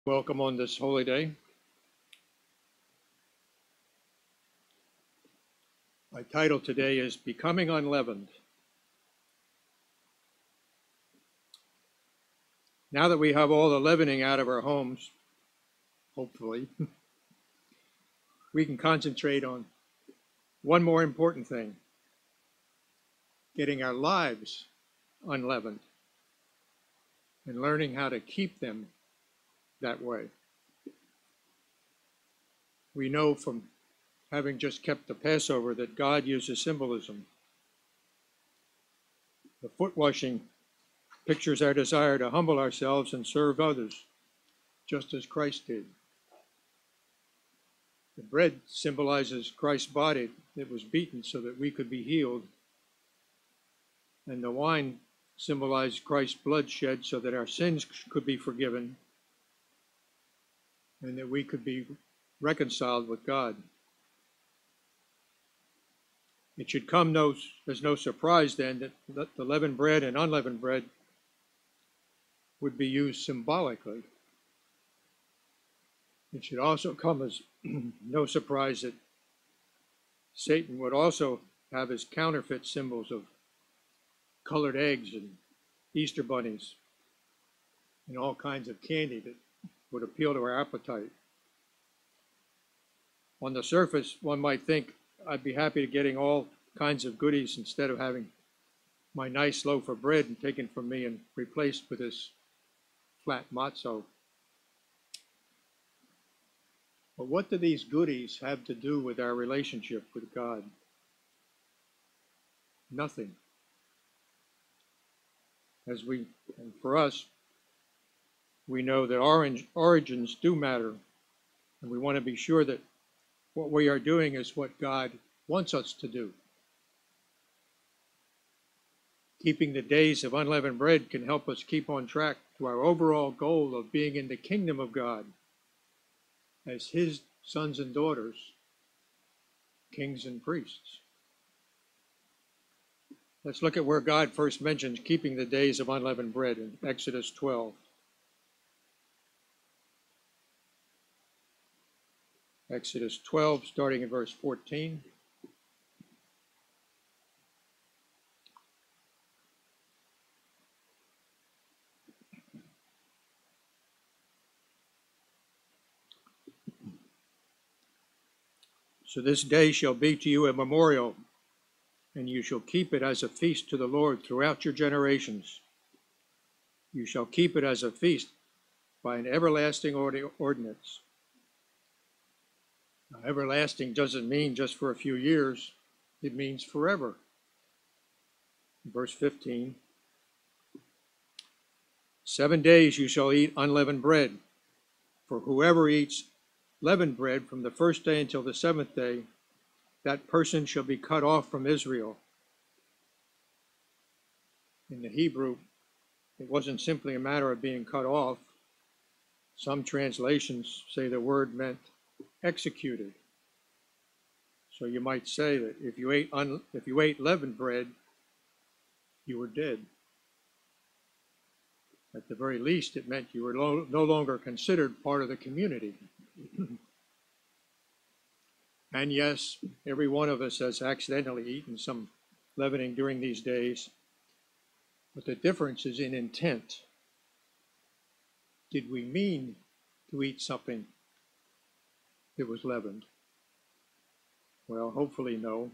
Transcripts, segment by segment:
Welcome on this holy day. My title today is Becoming Unleavened. Now that we have all the leavening out of our homes, hopefully, we can concentrate on one more important thing: getting our lives unleavened and learning how to keep them that way. We know from having just kept the Passover that God uses symbolism. The foot washing pictures our desire to humble ourselves and serve others, just as Christ did. The bread symbolizes Christ's body that was beaten so that we could be healed. And the wine symbolized Christ's blood shed so that our sins could be forgiven and that we could be reconciled with God. It should come as no surprise then that the leavened bread and unleavened bread would be used symbolically. It should also come as no surprise that Satan would also have his counterfeit symbols of colored eggs and Easter bunnies and all kinds of candy that would appeal to our appetite. On the surface, one might think I'd be happy to getting all kinds of goodies instead of having my nice loaf of bread and taken from me and replaced with this flat matzo. But what do these goodies have to do with our relationship with God? Nothing. And for us, we know that origins do matter, and we want to be sure that what we are doing is what God wants us to do. Keeping the days of unleavened bread can help us keep on track to our overall goal of being in the kingdom of God as His sons and daughters, kings and priests. Let's look at where God first mentions keeping the days of unleavened bread in Exodus 12. Exodus 12, starting in verse 14. So this day shall be to you a memorial, and you shall keep it as a feast to the Lord throughout your generations. You shall keep it as a feast by an everlasting ordinance. Now, everlasting doesn't mean just for a few years, it means forever. Verse 15. 7 days you shall eat unleavened bread, for whoever eats leavened bread from the first day until the seventh day, that person shall be cut off from Israel. In the Hebrew, it wasn't simply a matter of being cut off. Some translations say the word meant executed. So you might say that if you ate leavened bread, you were dead. At the very least, it meant you were no longer considered part of the community. And yes, every one of us has accidentally eaten some leavening during these days, but the difference is in intent. Did we mean to eat something that was leavened? Well, hopefully no.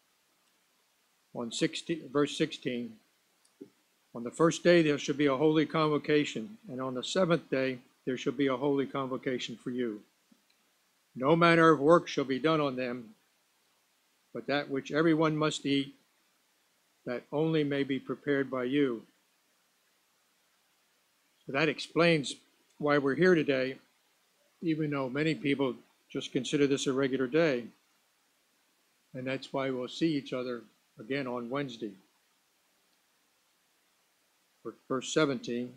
On verse 16, on the first day there shall be a holy convocation, and on the seventh day there shall be a holy convocation for you. No manner of work shall be done on them, but that which everyone must eat, that only may be prepared by you. So that explains why we're here today, even though many people just consider this a regular day. And that's why we'll see each other again on Wednesday. Verse 17,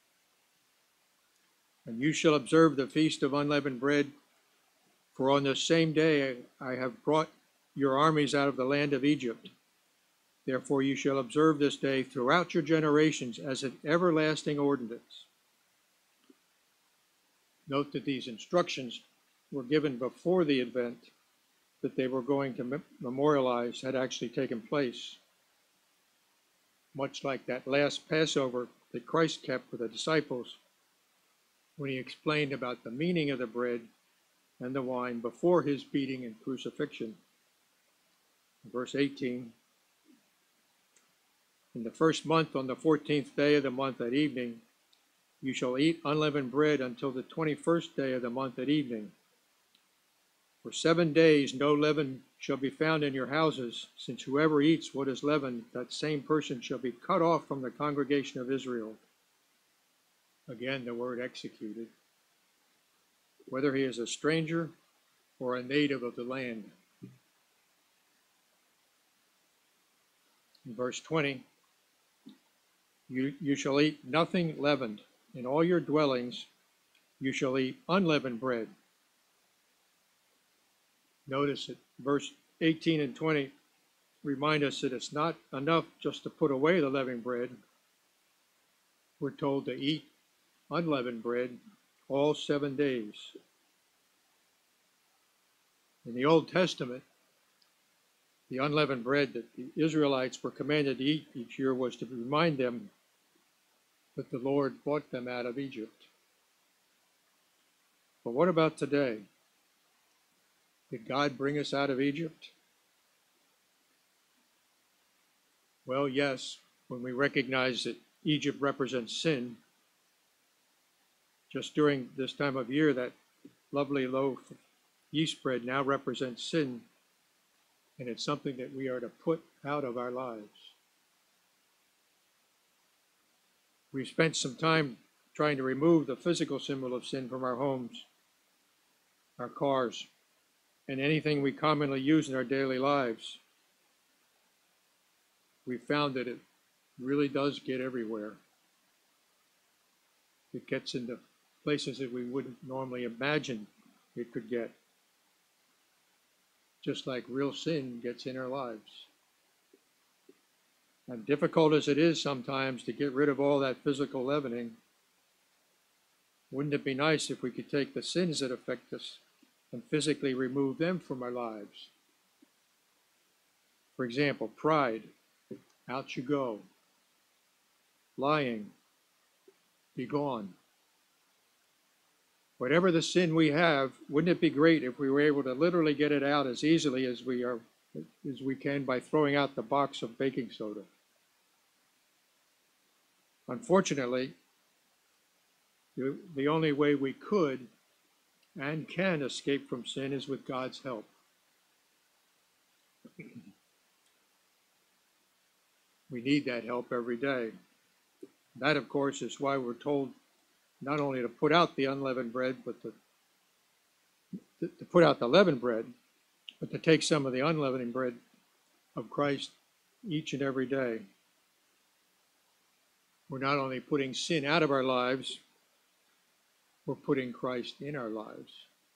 and you shall observe the feast of unleavened bread, for on the same day I have brought your armies out of the land of Egypt. Therefore you shall observe this day throughout your generations as an everlasting ordinance. Note that these instructions were given before the event that they were going to memorialize had actually taken place, much like that last Passover that Christ kept with the disciples when he explained about the meaning of the bread and the wine before his beating and crucifixion. Verse 18, in the first month, on the 14th day of the month at evening, you shall eat unleavened bread until the 21st day of the month at evening. For 7 days no leaven shall be found in your houses, since whoever eats what is leavened, that same person shall be cut off from the congregation of Israel. Again, the word executed, whether he is a stranger or a native of the land. In verse 20, you shall eat nothing leavened. In all your dwellings you shall eat unleavened bread. Notice that verse 18 and 20 remind us that it's not enough just to put away the leavened bread. We're told to eat unleavened bread all 7 days. In the Old Testament, the unleavened bread that the Israelites were commanded to eat each year was to remind them that the Lord brought them out of Egypt. But what about today? Did God bring us out of Egypt? Well, yes, when we recognize that Egypt represents sin. Just during this time of year, that lovely loaf of yeast bread now represents sin, and it's something that we are to put out of our lives. We've spent some time trying to remove the physical symbol of sin from our homes, our cars, and anything we commonly use in our daily lives. We found that it really does get everywhere. It gets into places that we wouldn't normally imagine it could get, just like real sin gets in our lives. And difficult as it is sometimes to get rid of all that physical leavening, wouldn't it be nice if we could take the sins that affect us and physically remove them from our lives? For example, pride, out you go. Lying, be gone. Whatever the sin we have, wouldn't it be great if we were able to literally get it out as easily as we can by throwing out the box of baking soda? Unfortunately, the only way we could and can escape from sin is with God's help. We need that help every day. That, of course, is why we're told not only to put out the unleavened bread, but to put out the leavened bread, but to take some of the unleavened bread of Christ each and every day. We're not only putting sin out of our lives, we're putting Christ in our lives.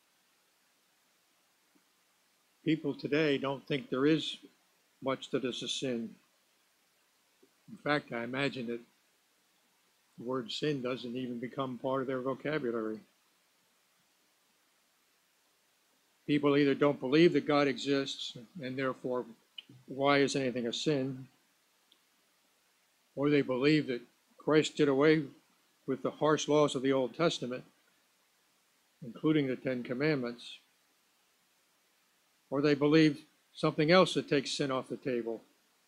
People today don't think there is much that is a sin. In fact, I imagine that the word sin doesn't even become part of their vocabulary. People either don't believe that God exists, and therefore, why is anything a sin? Or they believe that Christ did away with the harsh laws of the Old Testament, including the Ten Commandments. Or they believe something else that takes sin off the table.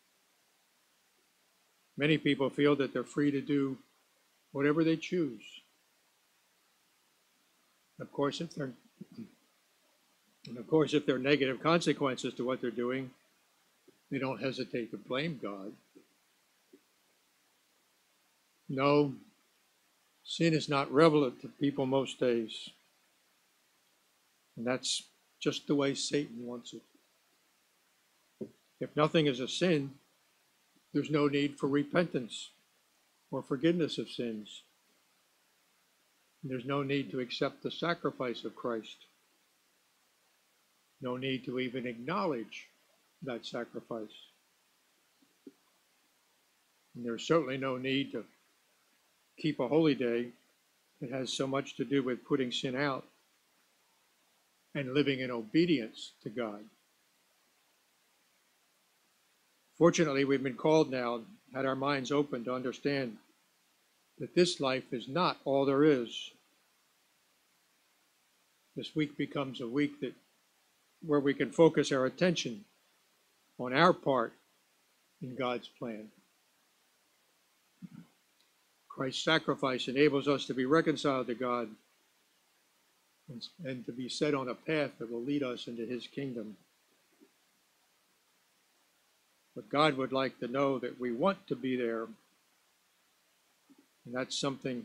Many people feel that they're free to do whatever they choose. Of course, if there are negative consequences to what they're doing, they don't hesitate to blame God. No, sin is not relevant to people most days. And that's just the way Satan wants it. If nothing is a sin, there's no need for repentance or forgiveness of sins. There's no need to accept the sacrifice of Christ. No need to even acknowledge that sacrifice. And there's certainly no need to keep a holy day It has so much to do with putting sin out and living in obedience to God. Fortunately, we've been called now, had our minds open to understand that this life is not all there is. This week becomes a week where we can focus our attention on our part in God's plan. Christ's sacrifice enables us to be reconciled to God and to be set on a path that will lead us into his kingdom. But God would like to know that we want to be there, and that's something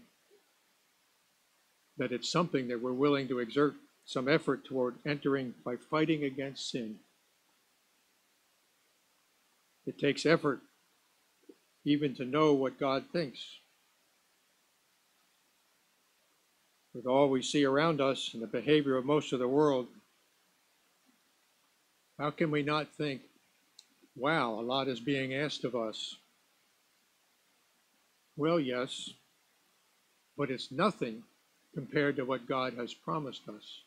that we're willing to exert some effort toward entering by fighting against sin. It takes effort even to know what God thinks. With all we see around us and the behavior of most of the world, how can we not think, wow, a lot is being asked of us? Well, yes, but it's nothing compared to what God has promised us,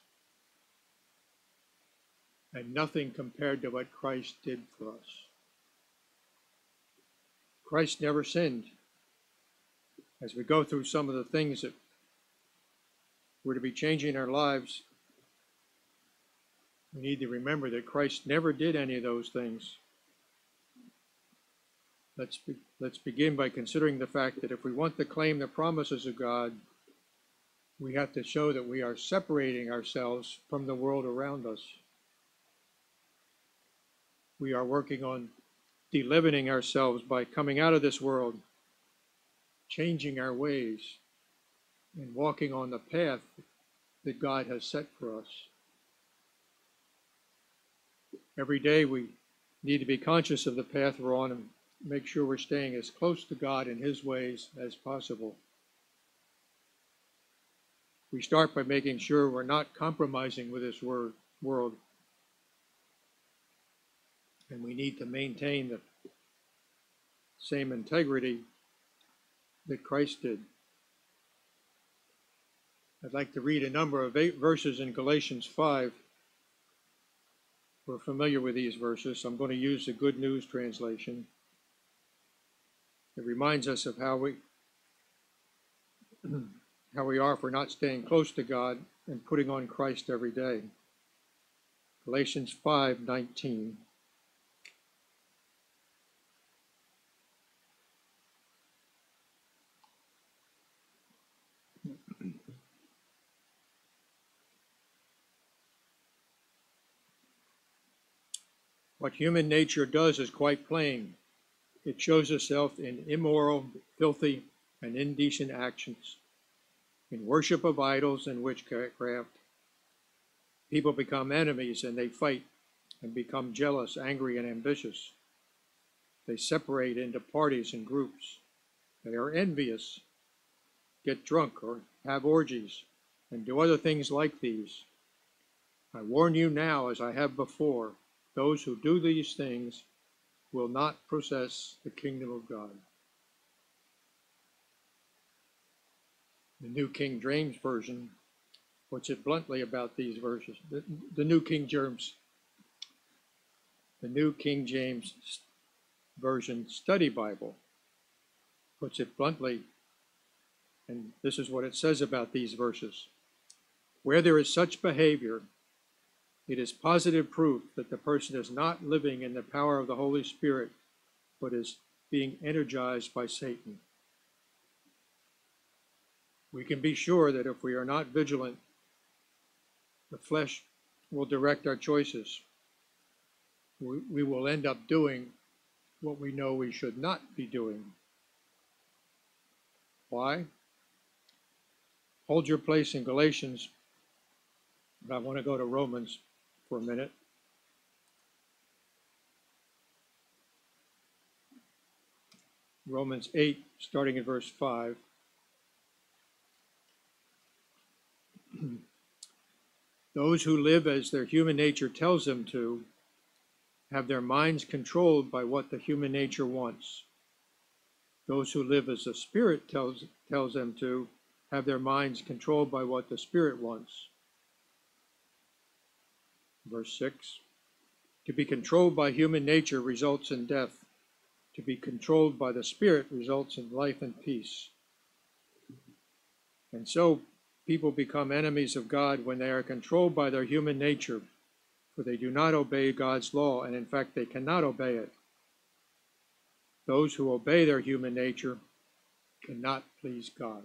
and nothing compared to what Christ did for us. Christ never sinned. As we go through some of the things that were to be changing our lives, we need to remember that Christ never did any of those things. Let's begin by considering the fact that if we want to claim the promises of God, we have to show that we are separating ourselves from the world around us. We are working on delimiting ourselves by coming out of this world, changing our ways, and walking on the path that God has set for us. Every day we need to be conscious of the path we're on and make sure we're staying as close to God and his ways as possible. We start by making sure we're not compromising with this world. And we need to maintain the same integrity that Christ did. I'd like to read a number of 8 verses in Galatians 5. We're familiar with these verses, so I'm going to use the Good News translation. It reminds us of how we are if we're not staying close to God and putting on Christ every day. Galatians 5:19. What human nature does is quite plain. It shows itself in immoral, filthy, and indecent actions, in worship of idols and witchcraft. People become enemies and they fight and become jealous, angry, and ambitious. They separate into parties and groups. They are envious, get drunk or have orgies, and do other things like these. I warn you now, as I have before, those who do these things will not possess the kingdom of God. The New King James Version puts it bluntly about these verses. The New King James Version Study Bible puts it bluntly, and this is what it says about these verses. Where there is such behavior, it is positive proof that the person is not living in the power of the Holy Spirit, but is being energized by Satan. We can be sure that if we are not vigilant, the flesh will direct our choices. We will end up doing what we know we should not be doing. Why? Hold your place in Galatians, but I want to go to Romans for a minute. Romans 8, starting at verse 5. Those who live as their human nature tells them to have their minds controlled by what the human nature wants. Those who live as the Spirit tells them to have their minds controlled by what the Spirit wants. Verse 6, to be controlled by human nature results in death. To be controlled by the Spirit results in life and peace. And so people become enemies of God when they are controlled by their human nature, for they do not obey God's law, and in fact they cannot obey it. Those who obey their human nature cannot please God.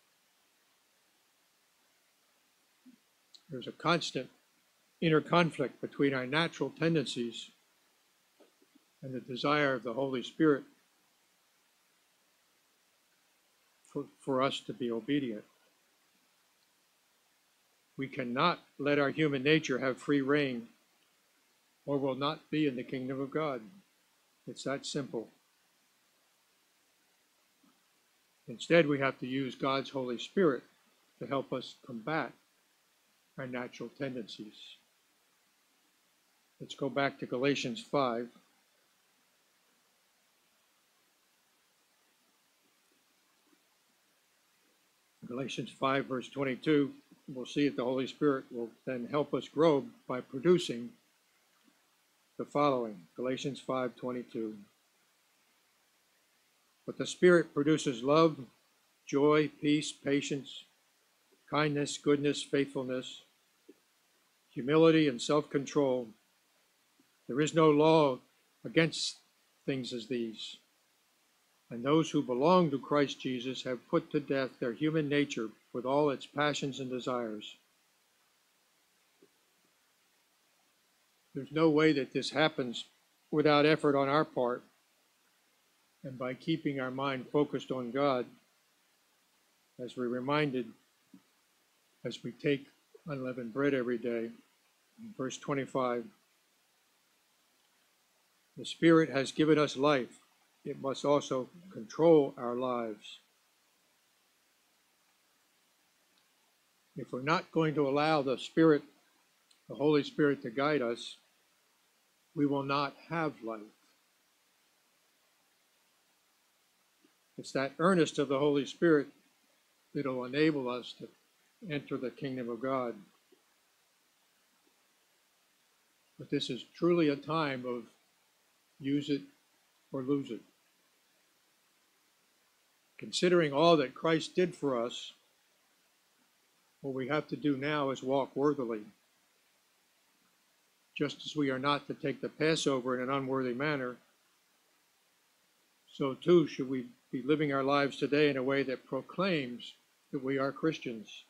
There's a constant inner conflict between our natural tendencies and the desire of the Holy Spirit for us to be obedient. We cannot let our human nature have free rein, or will not be in the kingdom of God. It's that simple. Instead, we have to use God's Holy Spirit to help us combat our natural tendencies. Let's go back to Galatians 5. Galatians 5, verse 22, we'll see that the Holy Spirit will then help us grow by producing the following. Galatians 5:22. But the Spirit produces love, joy, peace, patience, kindness, goodness, faithfulness, humility, and self-control. There is no law against things as these. And those who belong to Christ Jesus have put to death their human nature with all its passions and desires. There's no way that this happens without effort on our part and by keeping our mind focused on God, as we're reminded as we take unleavened bread every day. Verse 25, the Spirit has given us life. It must also control our lives. If we're not going to allow the Spirit, the Holy Spirit, to guide us, we will not have life. It's that earnest of the Holy Spirit that will enable us to enter the kingdom of God. But this is truly a time of use it or lose it. Considering all that Christ did for us, what we have to do now is walk worthily. Just as we are not to take the Passover in an unworthy manner, so too should we be living our lives today in a way that proclaims that we are Christians.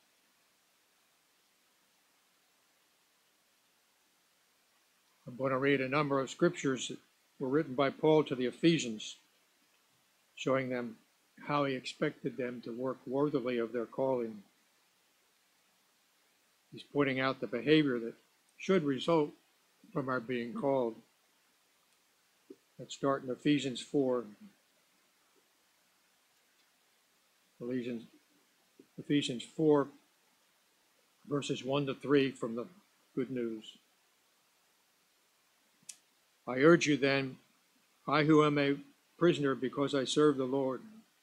I'm going to read a number of scriptures that were written by Paul to the Ephesians, showing them how he expected them to work worthily of their calling. He's pointing out the behavior that should result from our being called. Let's start in Ephesians 4. Ephesians 4, verses 1 to 3 from the Good News. I urge you then, I who am a prisoner because I serve the Lord,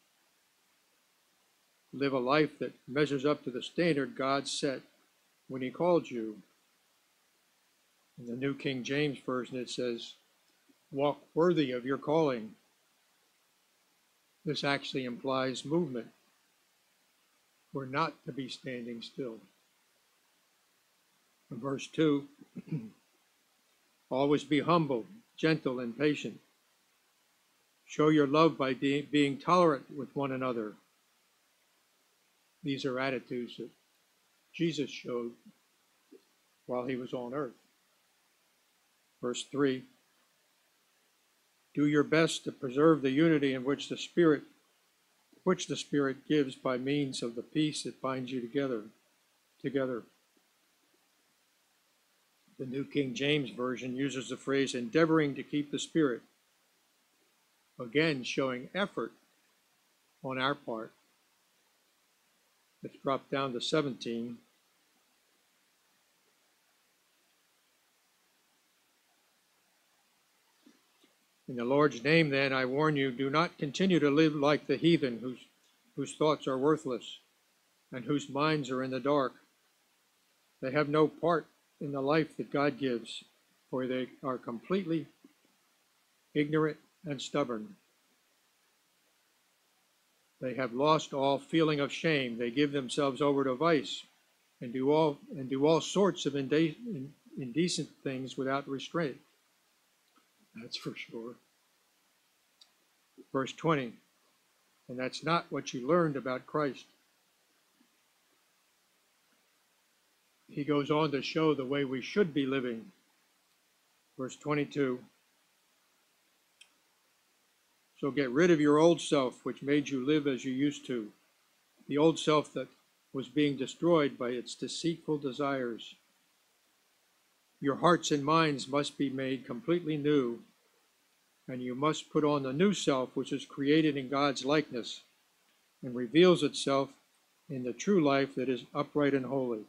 live a life that measures up to the standard God set when he called you. In the New King James Version it says, walk worthy of your calling. This actually implies movement. We're not to be standing still. In verse 2, always be humble, gentle, and patient. Show your love by being tolerant with one another. These are attitudes that Jesus showed while he was on earth. Verse 3, do your best to preserve the unity in which the Spirit gives by means of the peace that binds you together. The New King James Version uses the phrase endeavoring to keep the Spirit, again showing effort on our part. Let's drop down to 17. In the Lord's name, then, I warn you, do not continue to live like the heathen whose thoughts are worthless. and whose minds are in the dark. They have no part in the life that God gives, for they are completely ignorant and stubborn. They have lost all feeling of shame. They give themselves over to vice and do all sorts of indecent things without restraint. That's for sure. Verse 20, and that's not what you learned about Christ. He goes on to show the way we should be living. Verse 22, so get rid of your old self, which made you live as you used to, the old self that was being destroyed by its deceitful desires. Your hearts and minds must be made completely new, and you must put on the new self, which is created in God's likeness and reveals itself in the true life that is upright and holy.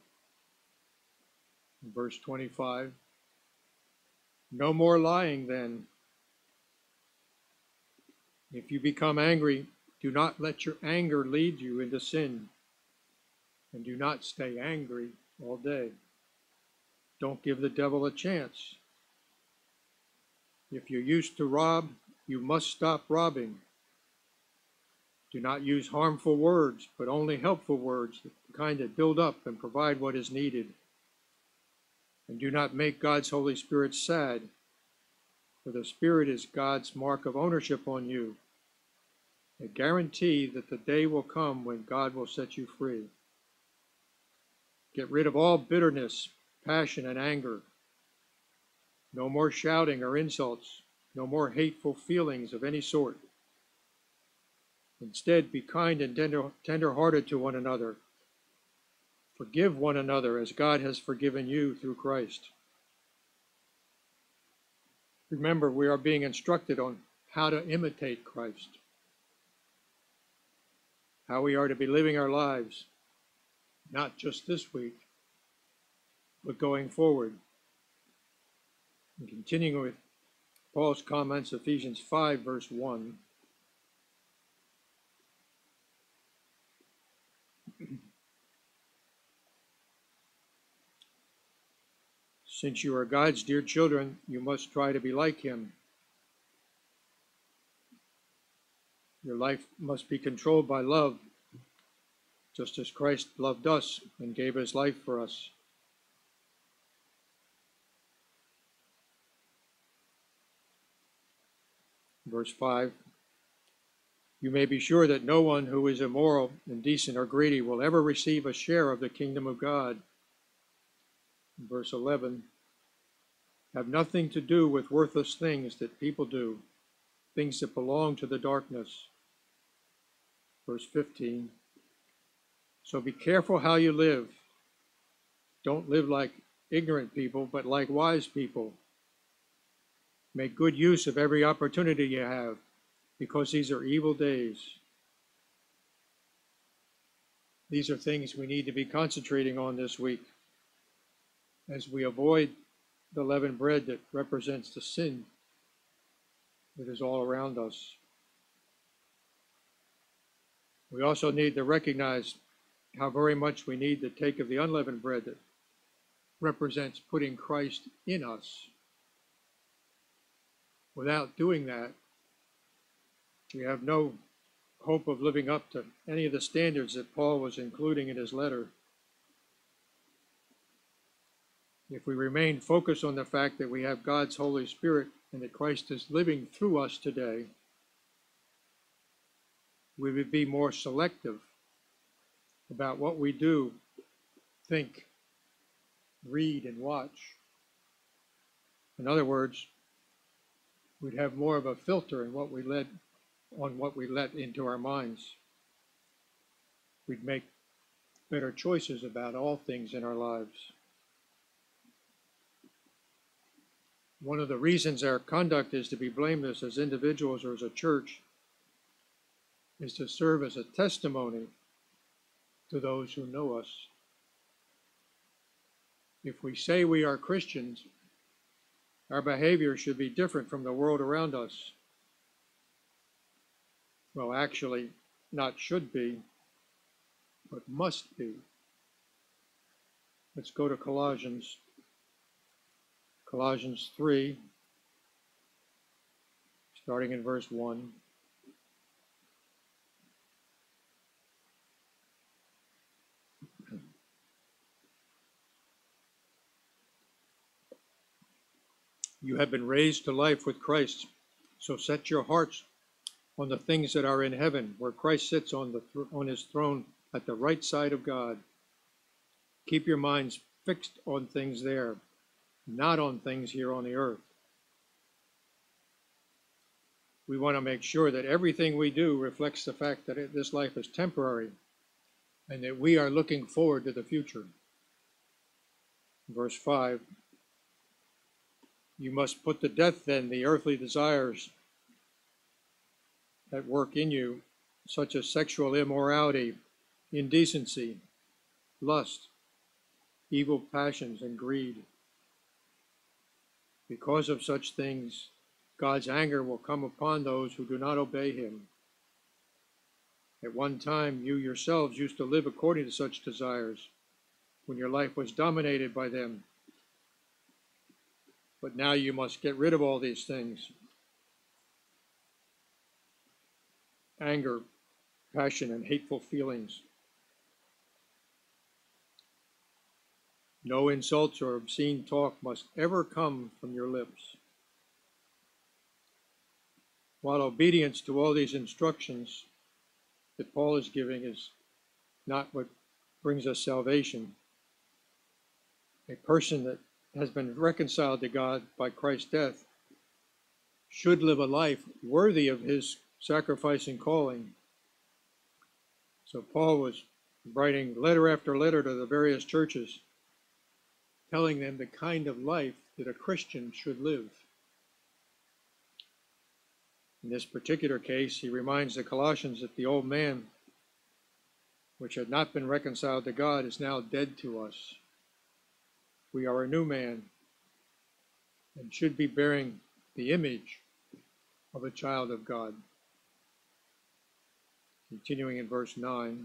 Verse 25, no more lying then. If you become angry, do not let your anger lead you into sin, and do not stay angry all day. Don't give the devil a chance. If you used to rob, you must stop robbing. Do not use harmful words, but only helpful words, the kind that build up and provide what is needed. And do not make God's Holy Spirit sad, for the Spirit is God's mark of ownership on you, a guarantee that the day will come when God will set you free. Get rid of all bitterness, passion, and anger. No more shouting or insults, no more hateful feelings of any sort. Instead, be kind and tender-hearted to one another. Forgive one another as God has forgiven you through Christ. Remember, we are being instructed on how to imitate Christ, how we are to be living our lives, not just this week, but going forward. And continuing with Paul's comments, Ephesians 5, verse 1. Since you are God's dear children, you must try to be like him. Your life must be controlled by love, just as Christ loved us and gave his life for us. Verse 5, you may be sure that no one who is immoral, indecent, or greedy will ever receive a share of the kingdom of God. Verse 11, have nothing to do with worthless things that people do, things that belong to the darkness. Verse 15, so be careful how you live. Don't live like ignorant people, but like wise people. Make good use of every opportunity you have, because these are evil days. These are things we need to be concentrating on this week as we avoid the leavened bread that represents the sin that is all around us. We also need to recognize how very much we need to take of the unleavened bread that represents putting Christ in us. Without doing that, we have no hope of living up to any of the standards that Paul was including in his letter. If we remain focused on the fact that we have God's Holy Spirit and that Christ is living through us today, we would be more selective about what we do, think, read, and watch. In other words, we'd have more of a filter in what we let into our minds. We'd make better choices about all things in our lives. One of the reasons our conduct is to be blameless as individuals or as a church is to serve as a testimony to those who know us. If we say we are Christians, our behavior should be different from the world around us. Well, actually, not should be, but must be. Let's go to Colossians 3, starting in verse 1. You have been raised to life with Christ, so set your hearts on the things that are in heaven, where Christ sits on his throne at the right side of God. Keep your minds fixed on things there, not on things here on the earth. We want to make sure that everything we do reflects the fact that this life is temporary and that we are looking forward to the future. Verse 5, you must put to death then the earthly desires that work in you, such as sexual immorality, indecency, lust, evil passions, and greed. Because of such things, God's anger will come upon those who do not obey him. At one time, you yourselves used to live according to such desires, when your life was dominated by them. But now you must get rid of all these things: anger, passion, and hateful feelings. No insults or obscene talk must ever come from your lips. While obedience to all these instructions that Paul is giving is not what brings us salvation, a person that has been reconciled to God by Christ's death should live a life worthy of his sacrifice and calling. So Paul was writing letter after letter to the various churches, telling them the kind of life that a Christian should live. In this particular case, he reminds the Colossians that the old man, which had not been reconciled to God, is now dead to us. We are a new man and should be bearing the image of a child of God. Continuing in verse 9,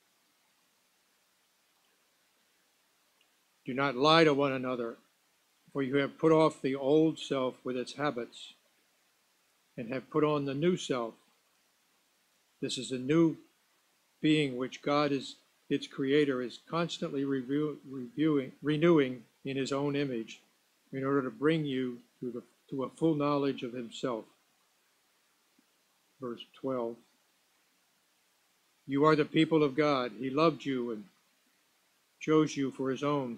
do not lie to one another, for you have put off the old self with its habits and have put on the new self. This is a new being which God, is its creator, is constantly renewing in his own image in order to bring you to a full knowledge of himself. Verse 12, you are the people of God. He loved you and chose you for his own.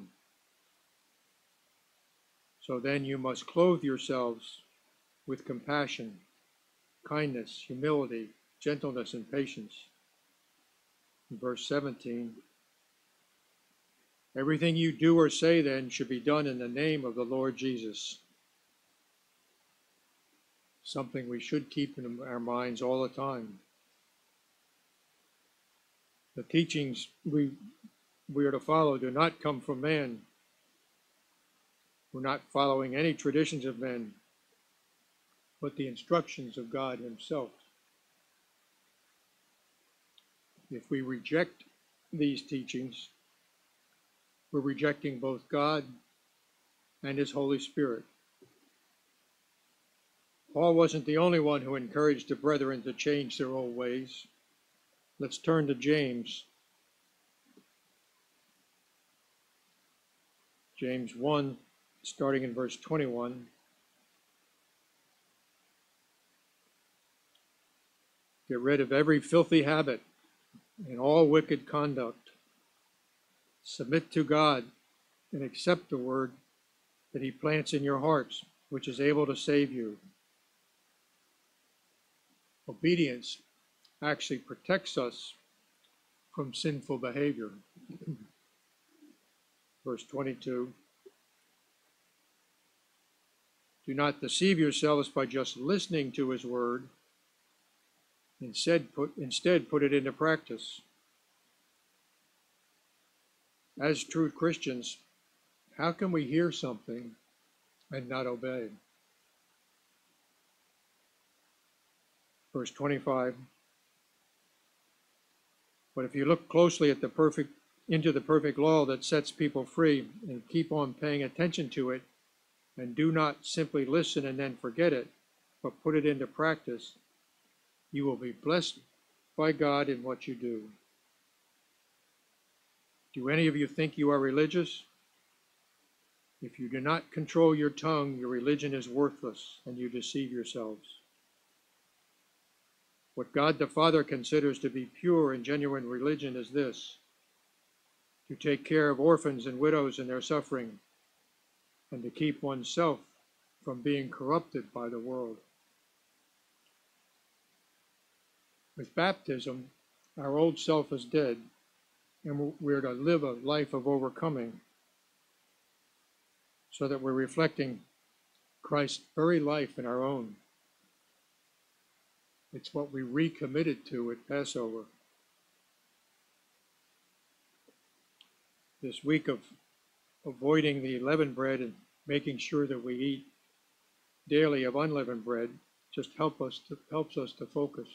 So then you must clothe yourselves with compassion, kindness, humility, gentleness, and patience. In verse 17, everything you do or say then should be done in the name of the Lord Jesus. Something we should keep in our minds all the time. The teachings we are to follow do not come from man. We're not following any traditions of men, but the instructions of God himself. If we reject these teachings, we're rejecting both God and his Holy Spirit. Paul wasn't the only one who encouraged the brethren to change their old ways. Let's turn to James. James 1, starting in verse 21. Get rid of every filthy habit and all wicked conduct. Submit to God and accept the word that he plants in your hearts, which is able to save you. Obedience actually protects us from sinful behavior. Verse 22, do not deceive yourselves by just listening to his word. Instead, put it into practice. As true Christians, how can we hear something and not obey? Verse 25, But if you look closely at into the perfect law that sets people free and keep on paying attention to it and do not simply listen and then forget it, but put it into practice, you will be blessed by God in what you do. Do any of you think you are religious? If you do not control your tongue, your religion is worthless and you deceive yourselves. What God the Father considers to be pure and genuine religion is this: to take care of orphans and widows in their suffering, and to keep oneself from being corrupted by the world. With baptism, our old self is dead, and we're to live a life of overcoming, so that we're reflecting Christ's very life in our own. It's what we recommitted to at Passover. This week of avoiding the leavened bread and making sure that we eat daily of unleavened bread just helps us to focus.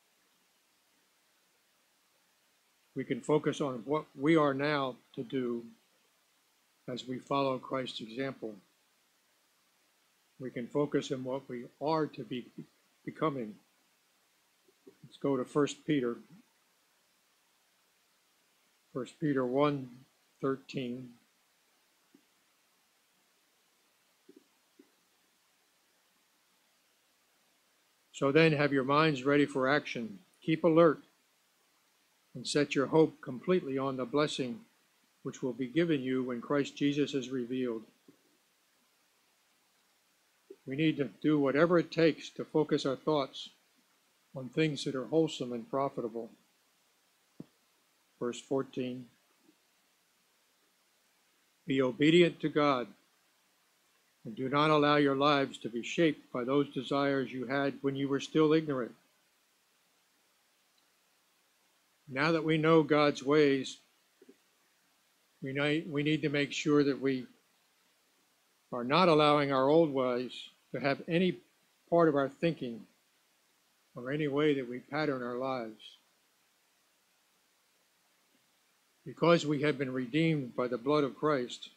We can focus on what we are now to do as we follow Christ's example. We can focus on what we are to be becoming. Let's go to 1 Peter. 1 Peter 1:13. So then, have your minds ready for action. Keep alert and set your hope completely on the blessing which will be given you when Christ Jesus is revealed. We need to do whatever it takes to focus our thoughts on things that are wholesome and profitable. Verse 14. Be obedient to God, and do not allow your lives to be shaped by those desires you had when you were still ignorant. Now that we know God's ways, we need to make sure that we are not allowing our old ways to have any part of our thinking or any way that we pattern our lives. Because we have been redeemed by the blood of Christ,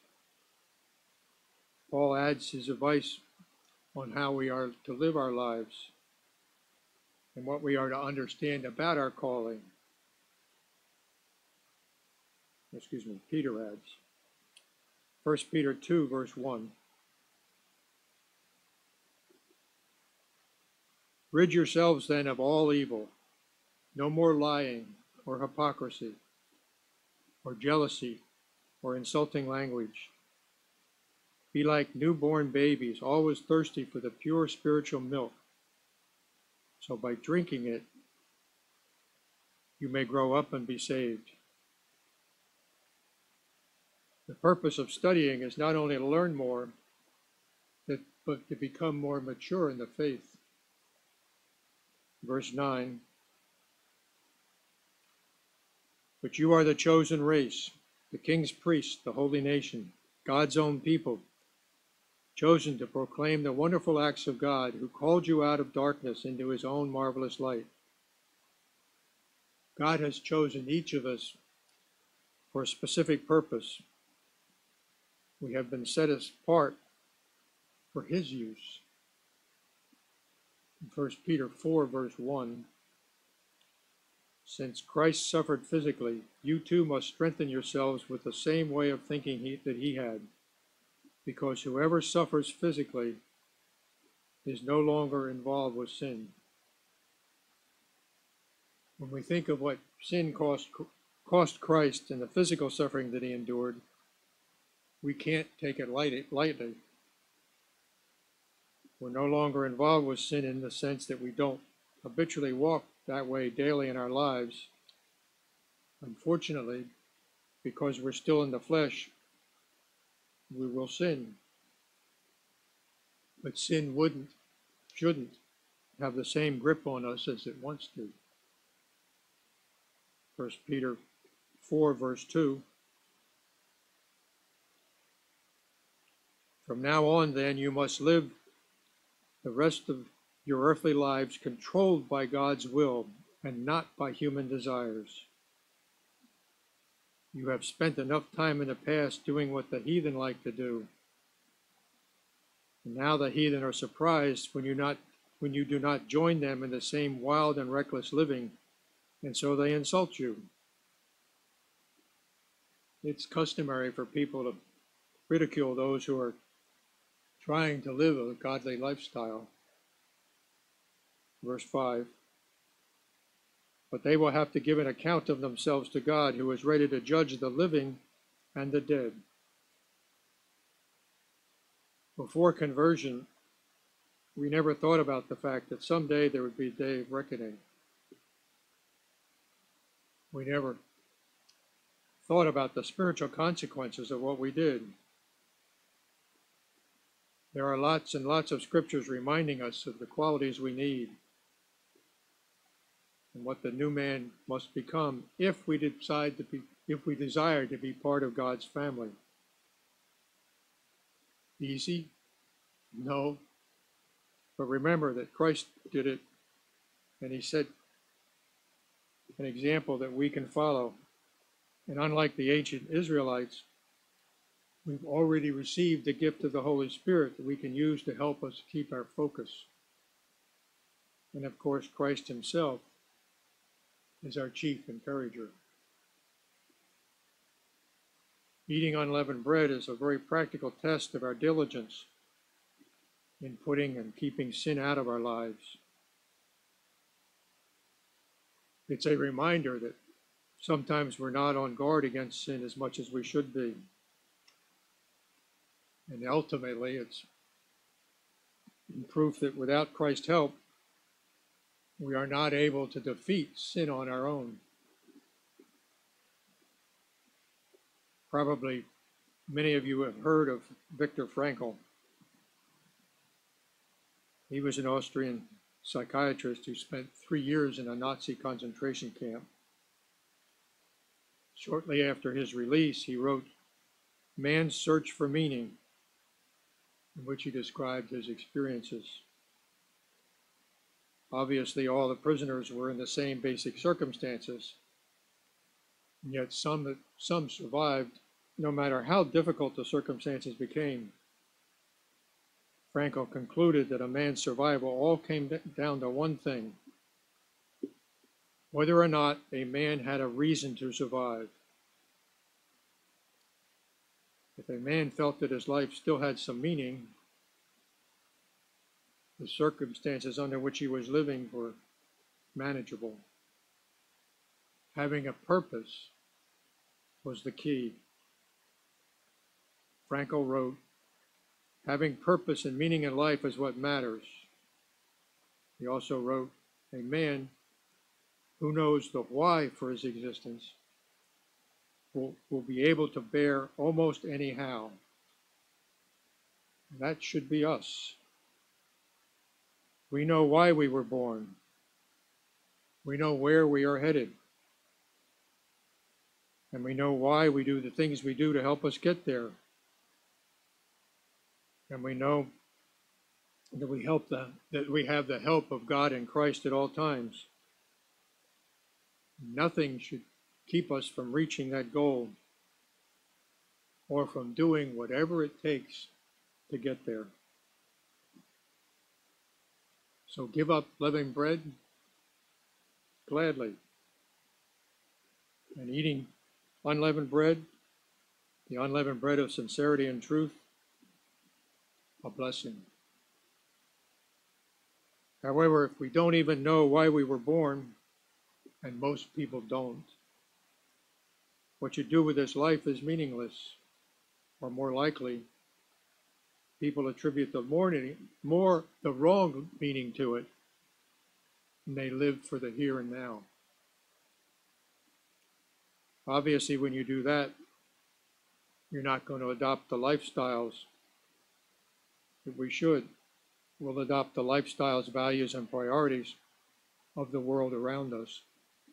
Paul adds his advice on how we are to live our lives and what we are to understand about our calling. Peter adds. 1 Peter 2, verse 1. Rid yourselves then of all evil, no more lying or hypocrisy or jealousy or insulting language. Be like newborn babies, always thirsty for the pure spiritual milk, so by drinking it, you may grow up and be saved. The purpose of studying is not only to learn more, but to become more mature in the faith. Verse 9. But you are the chosen race, the king's priests, the holy nation, God's own people, chosen to proclaim the wonderful acts of God, who called you out of darkness into his own marvelous light. God has chosen each of us for a specific purpose. We have been set apart for his use. In 1 Peter 4, verse 1, since Christ suffered physically, you too must strengthen yourselves with the same way of thinking that he had, because whoever suffers physically is no longer involved with sin. When we think of what sin cost Christ and the physical suffering that he endured, we can't take it lightly. We're no longer involved with sin in the sense that we don't habitually walk that way daily in our lives. Unfortunately, because we're still in the flesh, we will sin. But sin shouldn't have the same grip on us as it once did. 1 Peter 4, verse 2. From now on, then, you must live the rest of your earthly lives controlled by God's will and not by human desires. You have spent enough time in the past doing what the heathen like to do. And now the heathen are surprised when you do not join them in the same wild and reckless living, and so they insult you. It's customary for people to ridicule those who are trying to live a godly lifestyle. Verse 5. But they will have to give an account of themselves to God, who is ready to judge the living and the dead. Before conversion, we never thought about the fact that someday there would be a day of reckoning. We never thought about the spiritual consequences of what we did. There are lots and lots of scriptures reminding us of the qualities we need and what the new man must become if we desire to be part of God's family. Easy? No. But remember that Christ did it, and he set an example that we can follow. And unlike the ancient Israelites, we've already received the gift of the Holy Spirit that we can use to help us keep our focus. And of course, Christ himself is our chief encourager. Eating unleavened bread is a very practical test of our diligence in putting and keeping sin out of our lives. It's a reminder that sometimes we're not on guard against sin as much as we should be. And ultimately, it's proof that without Christ's help, we are not able to defeat sin on our own. Probably many of you have heard of Viktor Frankl. He was an Austrian psychiatrist who spent 3 years in a Nazi concentration camp. Shortly after his release, he wrote Man's Search for Meaning, in which he described his experiences. Obviously, all the prisoners were in the same basic circumstances, and yet some survived, no matter how difficult the circumstances became. Frankl concluded that a man's survival all came down to one thing: whether or not a man had a reason to survive. If a man felt that his life still had some meaning, the circumstances under which he was living were manageable. Having a purpose was the key. Frankl wrote, having purpose and meaning in life is what matters. He also wrote, a man who knows the why for his existence will be able to bear almost anyhow. That should be us. We know why we were born. We know where we are headed. And we know why we do the things we do to help us get there. And we know that we have the help of God in Christ at all times. Nothing should keep us from reaching that goal or from doing whatever it takes to get there. So give up leavened bread gladly. And eating unleavened bread, the unleavened bread of sincerity and truth, a blessing. However, if we don't even know why we were born, and most people don't, what you do with this life is meaningless, or more likely, people attribute the wrong meaning to it, and they live for the here and now. Obviously, when you do that, you're not going to adopt the lifestyles that we should. We'll adopt the lifestyles, values, and priorities of the world around us.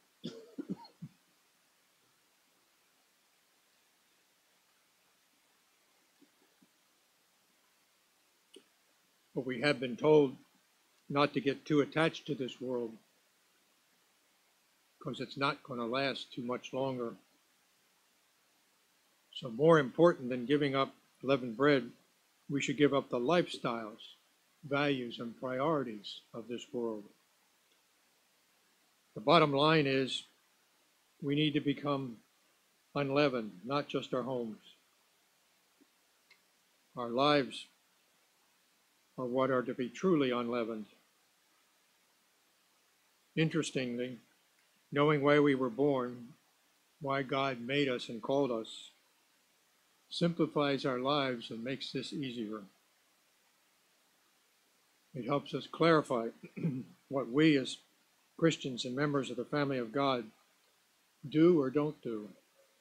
But we have been told not to get too attached to this world because it's not going to last too much longer. So more important than giving up leavened bread, we should give up the lifestyles, values, and priorities of this world. The bottom line is we need to become unleavened, not just our homes. Our lives are what are to be truly unleavened. Interestingly, knowing why we were born, why God made us and called us, simplifies our lives and makes this easier. It helps us clarify what we as Christians and members of the family of God do or don't do.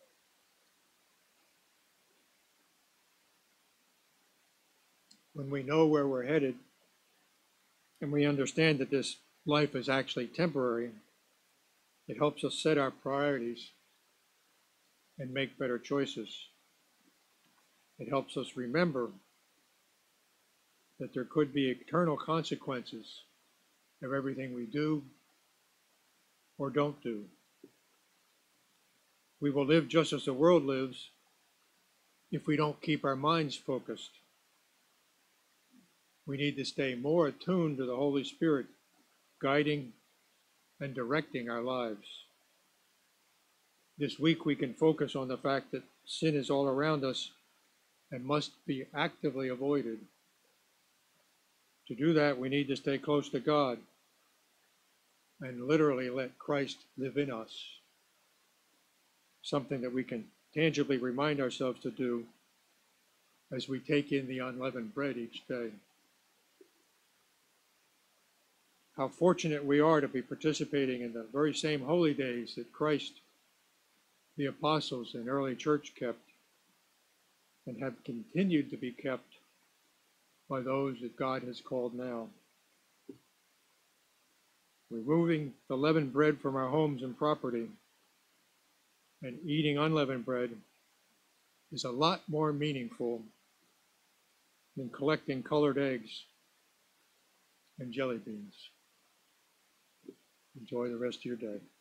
When we know where we're headed and we understand that this life is actually temporary, it helps us set our priorities and make better choices. It helps us remember that there could be eternal consequences of everything we do or don't do. We will live just as the world lives if we don't keep our minds focused. We need to stay more attuned to the Holy Spirit, guiding and directing our lives. This week we can focus on the fact that sin is all around us and must be actively avoided. To do that, we need to stay close to God and literally let Christ live in us, something that we can tangibly remind ourselves to do as we take in the unleavened bread each day. How fortunate we are to be participating in the very same holy days that Christ, the apostles, and early church kept and have continued to be kept by those that God has called now. Removing the leavened bread from our homes and property and eating unleavened bread is a lot more meaningful than collecting colored eggs and jelly beans. Enjoy the rest of your day.